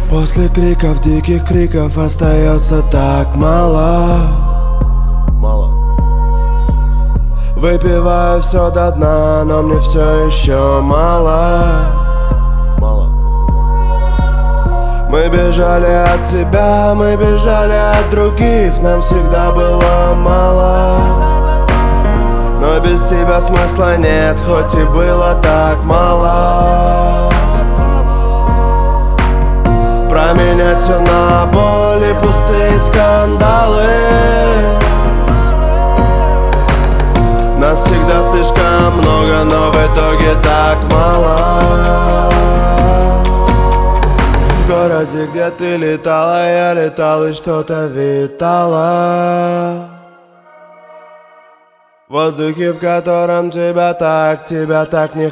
После криков, диких криков остается так мало. Выпиваю все до дна, но мне все еще мало. Мы бежали от себя, мы бежали от других, нам всегда было мало. Но без тебя смысла нет, хоть и было так мало. Променять все на боль и пустые скандалы. Нас всегда слишком много, но в итоге так мало. В городе, где ты летала, я летал и что-то витало. В воздухе, в котором тебя так не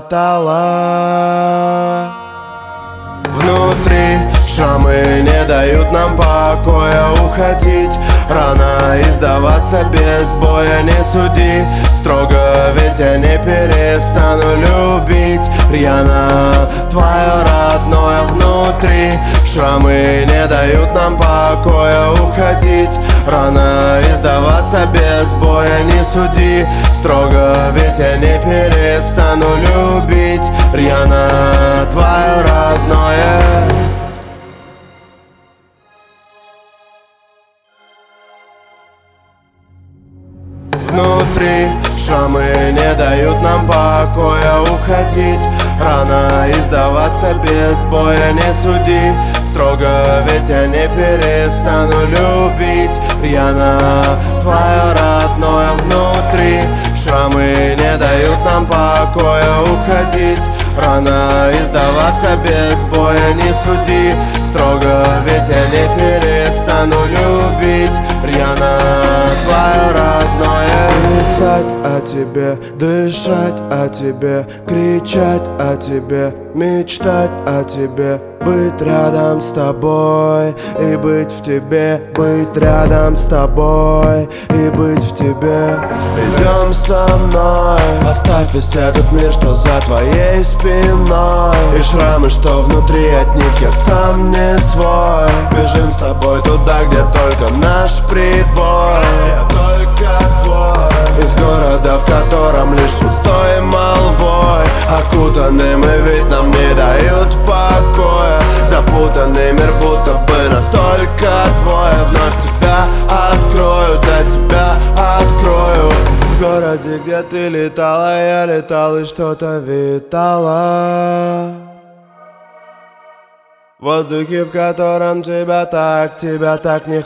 хватало. Внутри шрамы не дают нам покоя. Уходить рано и сдаваться без боя. Не суди строго, ведь я не перестану любить рьяно твое родное. Внутри шрамы не дают нам покоя. Уходить рано и сдаваться без боя. Не суди строго, ведь я не перестану любить рьяно твое родное. Внутри шрамы не дают нам покоя. Уходить рано и сдаваться без боя. Не суди строго, ведь я не перестану любить рьяно твое родное. Внутри шрамы не дают нам покоя. Уходить рано и сдаваться без боя. Не суди строго, ведь я не перестану любить рьяно твое родное. Писать о тебе, дышать о тебе, кричать о тебе, мечтать о тебе, быть рядом с тобой и быть в тебе, быть рядом с тобой и быть в тебе. Идем со мной, оставь весь этот мир, что за твоей спиной, и шрамы, что внутри, от них я сам не свой. Бежим с тобой туда, где только наш прибой. Я только твой. Из города, в котором лишь пустой молвой окутаны мы, ведь нам не дают покоя. Запутанный мир, будто бы настолько двое. Вновь тебя открою, для себя открою. В городе, где ты летала, я летал и что-то витало. В воздухе, в котором тебя так не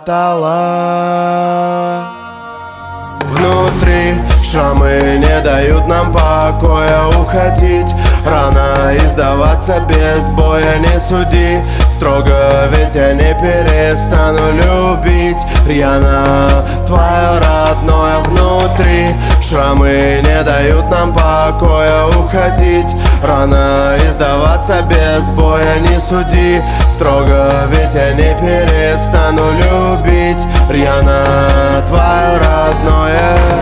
хватало. Внутри шрамы не дают нам покоя. Уходить рано и сдаваться без боя. Не суди строго, ведь я не перестану любить рьяно твое родное. Внутри шрамы не дают нам покоя. Уходить рано и сдаваться без боя. Не суди строго, ведь я не перестану любить рьяно твое родное.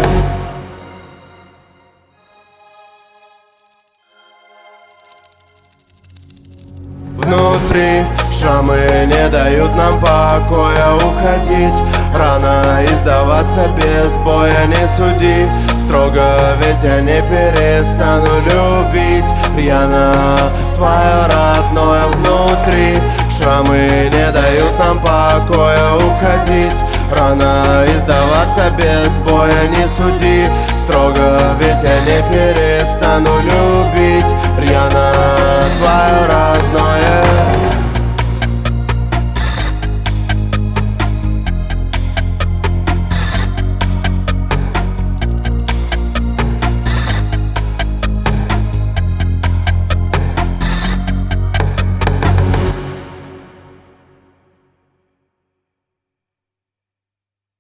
Внутри шрамы не дают нам покоя. Уходить рано и сдаваться без боя. Не суди строго, ведь я не перестану любить рьяно твое родное. Внутри шрамы не дают нам покоя. Уходить рано и сдаваться без боя. Не суди строго, ведь я не перестану любить рьяно твое